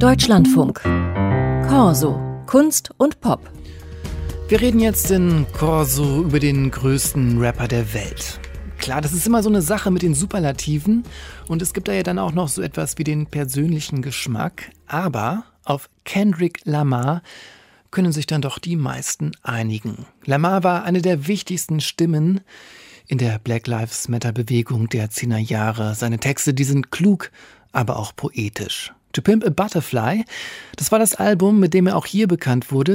Deutschlandfunk. Corso. Kunst und Pop. Wir reden jetzt in Corso über den größten Rapper der Welt. Klar, das ist immer so eine Sache mit den Superlativen und es gibt da ja dann auch noch so etwas wie den persönlichen Geschmack. Aber auf Kendrick Lamar können sich dann doch die meisten einigen. Lamar war eine der wichtigsten Stimmen in der Black Lives Matter Bewegung der 10er Jahre. Seine Texte, die sind klug, aber auch poetisch. To Pimp a Butterfly, das war das Album, mit dem er auch hier bekannt wurde,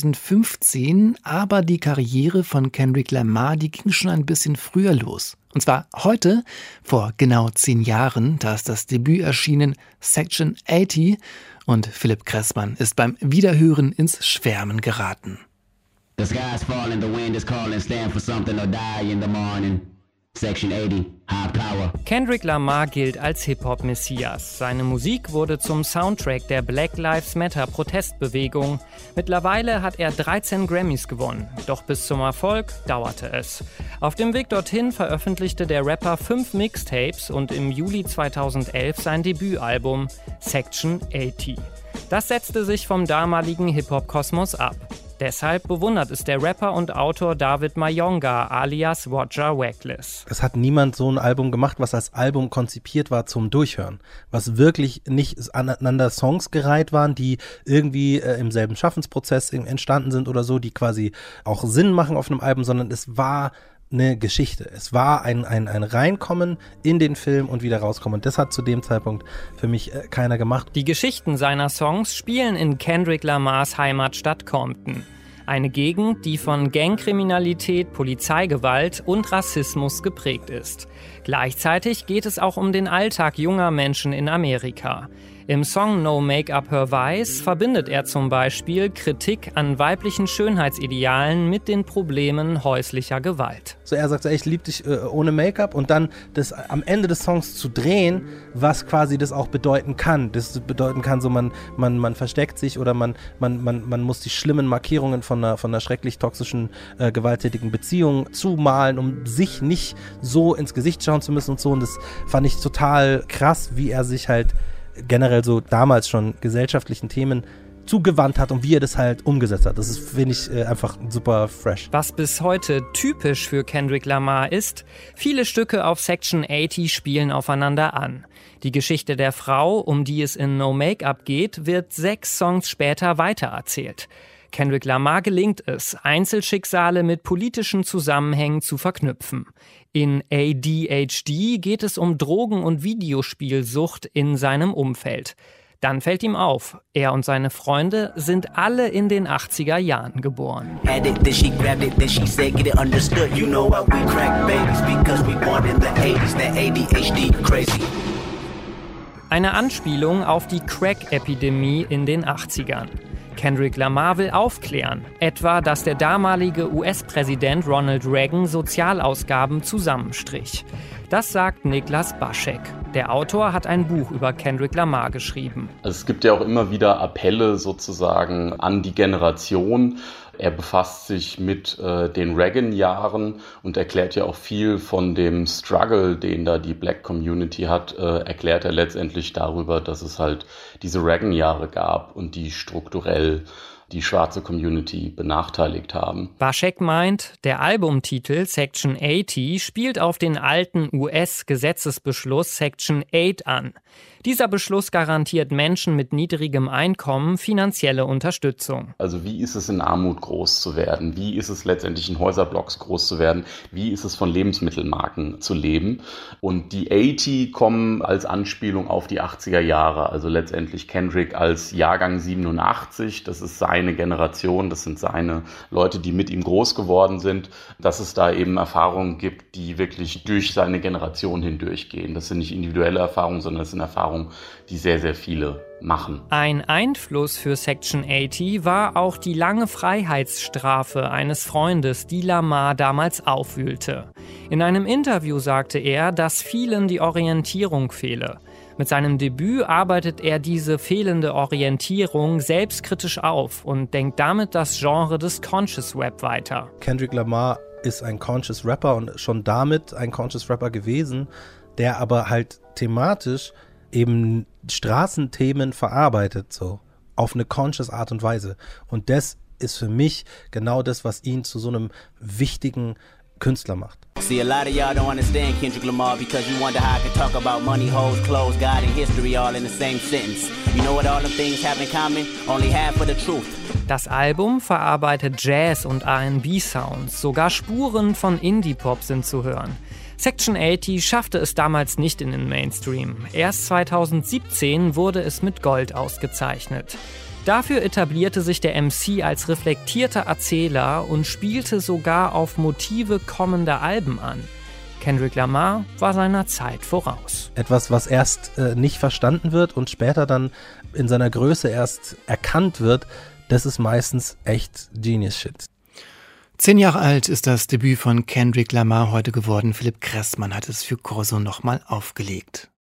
2015. Aber die Karriere von Kendrick Lamar, die ging schon ein bisschen früher los. Und zwar heute, vor genau 10 Jahren, da ist das Debüt erschienen, Section 80. Und Philipp Kressmann ist beim Wiederhören ins Schwärmen geraten. The sky's falling, the wind is calling, stand for something or die in the morning. Section 80, High Power. Kendrick Lamar gilt als Hip-Hop-Messias. Seine Musik wurde zum Soundtrack der Black Lives Matter Protestbewegung. Mittlerweile hat er 13 Grammys gewonnen. Doch bis zum Erfolg dauerte es. Auf dem Weg dorthin veröffentlichte der Rapper 5 Mixtapes und im Juli 2011 sein Debütalbum Section 80. Das setzte sich vom damaligen Hip-Hop-Kosmos ab. Deshalb bewundert es der Rapper und Autor David Mayonga alias Roger Reckless. Es hat niemand so ein Album gemacht, was als Album konzipiert war zum Durchhören. Was wirklich nicht aneinander Songs gereiht waren, die irgendwie im selben Schaffensprozess entstanden sind oder so, die quasi auch Sinn machen auf einem Album, sondern es war eine Geschichte. Es war ein Reinkommen in den Film und wieder rauskommen. Und das hat zu dem Zeitpunkt für mich keiner gemacht. Die Geschichten seiner Songs spielen in Kendrick Lamars Heimatstadt Compton. Eine Gegend, die von Gangkriminalität, Polizeigewalt und Rassismus geprägt ist. Gleichzeitig geht es auch um den Alltag junger Menschen in Amerika. Im Song No Make-up Her Weiß verbindet er zum Beispiel Kritik an weiblichen Schönheitsidealen mit den Problemen häuslicher Gewalt. So, er sagt, ich liebe dich ohne Make-up und dann das am Ende des Songs zu drehen, was quasi das auch bedeuten kann. Das bedeuten kann, so man versteckt sich oder man muss die schlimmen Markierungen von einer schrecklich toxischen, gewalttätigen Beziehung zumalen, um sich nicht so ins Gesicht schauen zu müssen und so. Und das fand ich total krass, wie er sich halt generell so damals schon gesellschaftlichen Themen zugewandt hat und wie er das halt umgesetzt hat. Das ist, finde ich, einfach super fresh. Was bis heute typisch für Kendrick Lamar ist, viele Stücke auf Section 80 spielen aufeinander an. Die Geschichte der Frau, um die es in No Make-up geht, wird 6 Songs später weitererzählt. Kendrick Lamar gelingt es, Einzelschicksale mit politischen Zusammenhängen zu verknüpfen. In ADHD geht es um Drogen- und Videospielsucht in seinem Umfeld. Dann fällt ihm auf, er und seine Freunde sind alle in den 80er Jahren geboren. Eine Anspielung auf die Crack-Epidemie in den 80ern. Kendrick Lamar will aufklären, etwa, dass der damalige US-Präsident Ronald Reagan Sozialausgaben zusammenstrich. Das sagt Niklas Baschek. Der Autor hat ein Buch über Kendrick Lamar geschrieben. Es gibt ja auch immer wieder Appelle sozusagen an die Generation. Er befasst sich mit den Reagan-Jahren und erklärt ja auch viel von dem Struggle, den da die Black Community hat, erklärt er letztendlich darüber, dass es halt diese Reagan-Jahre gab und die strukturell die schwarze Community benachteiligt haben. Baschek meint, der Albumtitel Section 80 spielt auf den alten US-Gesetzesbeschluss Section 8 an. Dieser Beschluss garantiert Menschen mit niedrigem Einkommen finanzielle Unterstützung. Also wie ist es in Armut groß zu werden? Wie ist es letztendlich in Häuserblocks groß zu werden? Wie ist es von Lebensmittelmarken zu leben? Und die 80 kommen als Anspielung auf die 80er Jahre. Also letztendlich Kendrick als Jahrgang 87. Das ist seine Generation. Das sind seine Leute, die mit ihm groß geworden sind. Dass es da eben Erfahrungen gibt, die wirklich durch seine Generation hindurchgehen. Das sind nicht individuelle Erfahrungen, sondern das sind Erfahrungen, die sehr, sehr viele machen. Ein Einfluss für Section 80 war auch die lange Freiheitsstrafe eines Freundes, die Lamar damals aufwühlte. In einem Interview sagte er, dass vielen die Orientierung fehle. Mit seinem Debüt arbeitet er diese fehlende Orientierung selbstkritisch auf und denkt damit das Genre des Conscious Rap weiter. Kendrick Lamar ist ein Conscious Rapper und schon damit ein Conscious Rapper gewesen, der aber halt thematisch eben Straßenthemen verarbeitet, so auf eine conscious Art und Weise. Und das ist für mich genau das, was ihn zu so einem wichtigen Künstler macht. See, a lot of y'all don't understand Kendrick Lamar because you wonder how I can talk about money, hoes, clothes, God and history all in the same sentence. You know what all them things have in common? Only half of the truth. Das Album verarbeitet Jazz- und R&B-Sounds, sogar Spuren von Indie-Pop sind zu hören. Section 80 schaffte es damals nicht in den Mainstream. Erst 2017 wurde es mit Gold ausgezeichnet. Dafür etablierte sich der MC als reflektierter Erzähler und spielte sogar auf Motive kommender Alben an. Kendrick Lamar war seiner Zeit voraus. Etwas, was erst nicht verstanden wird und später dann in seiner Größe erst erkannt wird, das ist meistens echt Genius-Shit. 10 Jahre alt ist das Debüt von Kendrick Lamar heute geworden. Philipp Kressmann hat es für Corso nochmal aufgelegt.